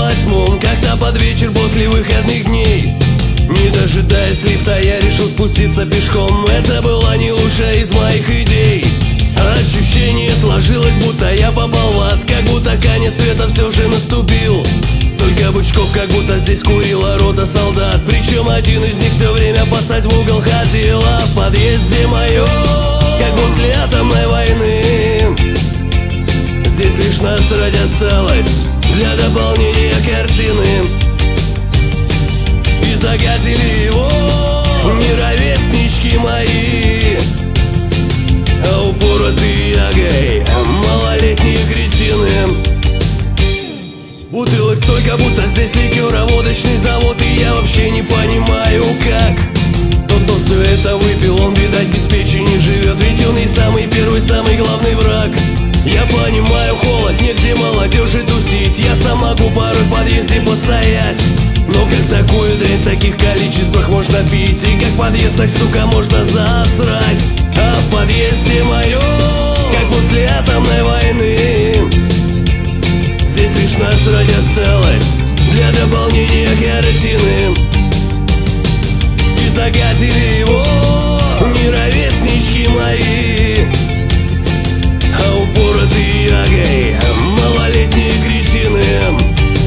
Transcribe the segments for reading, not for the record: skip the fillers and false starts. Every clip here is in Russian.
8, как-то под вечер после выходных дней. Не дожидаясь лифта, я решил спуститься пешком. Это была не лучшая из моих идей. Ощущение сложилось, будто я попал в ад, как будто конец света все же наступил. Только бычков, как будто здесь курила рота солдат. Причем один из них все время посадь в угол хотел. А в подъезде моем, как после атомной войны, здесь лишь насрать осталось для дополнения картины. И загадили его не ровеснички мои, а упоротые ягой малолетние кретины. Бутылок столько, будто здесь ликероводочный завод. И я вообще не понимаю, как тот, кто все это выпил, он, видать, без печени живет. Ведь он и самый первый, самый главный враг. Я понимаю, холод, негде молодежи тусить. Я сам могу порой в подъезде постоять. Но как такую дрянь в таких количествах можно пить? И как в подъездах, сука, можно засрать? А в подъезде моем, как после атомной войны, здесь лишь насрать осталось для дополнения картины. И загадили его не ровеснички мои, а упоротые ягой малолетние кретины.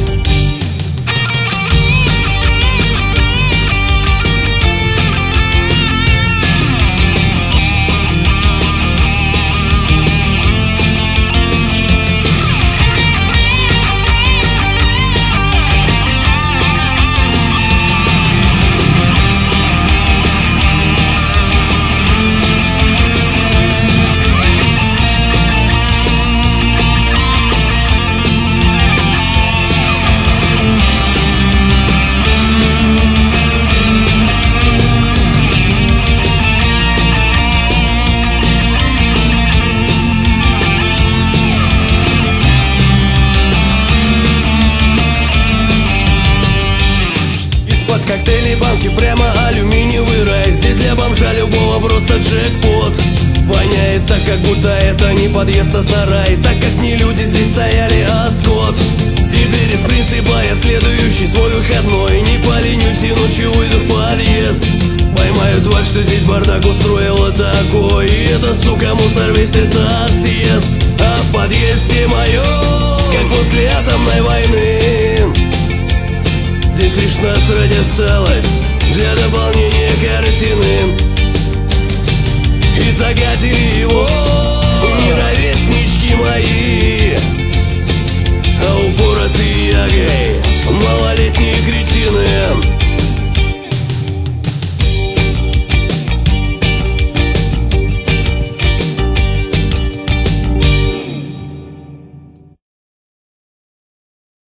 Коктейли, банки, прямо алюминиевый рай. Здесь для бомжа любого просто джекпот. Воняет так, как будто это не подъезд, а сарай. Так как не люди здесь стояли, а скот. Теперь из принципа я в следующий свой выходной не поленюсь и ночью выйду в подъезд. Поймаю тварь, что здесь бардак устроила такой. И эта сука мусор весь этот съест. А в подъезде моем, как после атомной войны, здесь лишь насрать осталось для дополнения картины.